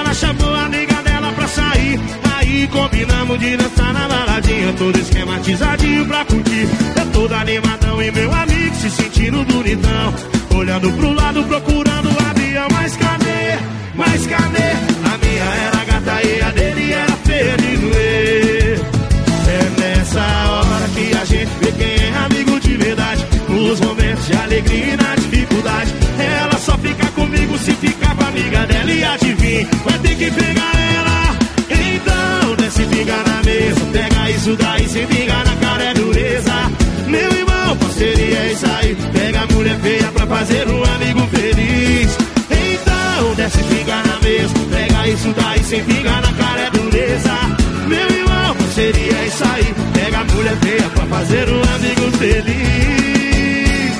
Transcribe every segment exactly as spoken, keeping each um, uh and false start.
ela chamou a amiga dela pra sair. Aí combinamos de dançar na baladinha, todo esquematizadinho pra curtir. Eu todo animadão e meu amigo se sentindo bonitão, olhando pro lado procurando o avião. Mas cadê, mas cadê? A minha era gata e a dele era feia de doer. É nessa hora que a gente vê quem é amigo de verdade, nos momentos de alegria e na dificuldade. Ela só fica comigo se ficar com a amiga dela. E adivinha, vai ter que pegar ela. Então desce e fica na mesa, pega isso daí sem pingar na cara, é dureza. Meu irmão, parceria é isso aí, pega a mulher feia pra fazer um amigo feliz. Então desce e fica na mesa, pega isso daí sem pingar na cara, é dureza. Meu irmão, parceria é isso aí, pega a mulher feia pra fazer um amigo feliz.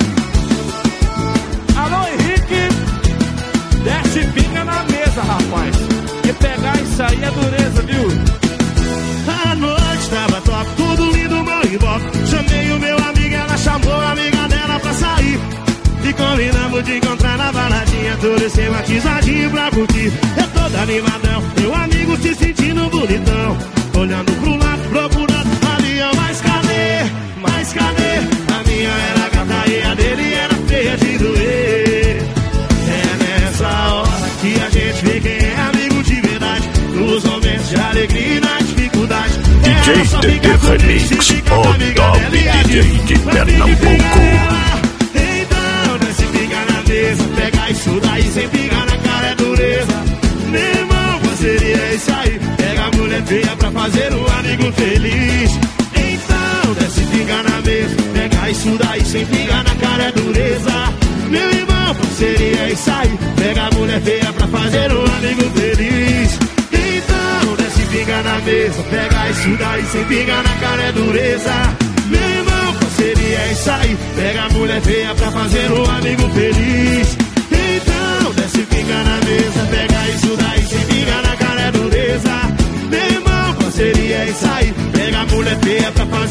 Alô Henrique, desce e pinga na mesa, rapaz, que pegar isso aí é dureza, viu? A noite tava top, tudo lindo, mão e bop. Chamei o meu amigo, ela chamou a amiga dela pra sair. E combinamos de encontrar na baladinha, todo esquematizadinho pra curtir. Eu todo animadão, meu amigo se sentindo bonitão, olhando pro lado, procurando avião. Mas cadê, mas cadê? A minha era gata e a dele era feia de doer. É nessa hora que a gente vê quem é amigo de verdade, nos momentos de alegria e na dificuldade. D J D D Remix, o top D J de Pernambuco. Então desce e fica na mesa, pega isso daí sem pingar na cara, é dureza. Meu irmão, parceria é isso aí, pega a mulher feia pra fazer um amigo feliz. Então desce e fica na mesa, pega isso daí sem pingar na cara, é dureza. Meu irmão, parceria é isso aí, pega a mulher feia pra fazer um amigo feliz. Então desce e fica na mesa, pega isso daí sem pingar na cara, é dureza. Meu irmão, parceria é isso aí, pega a mulher feia pra fazer um amigo feliz. Então desce e fica na mesa, pega isso daí sem pingar na cara, é dureza. Meu irmão, parceria é isso aí, pega a mulher feia pra fazer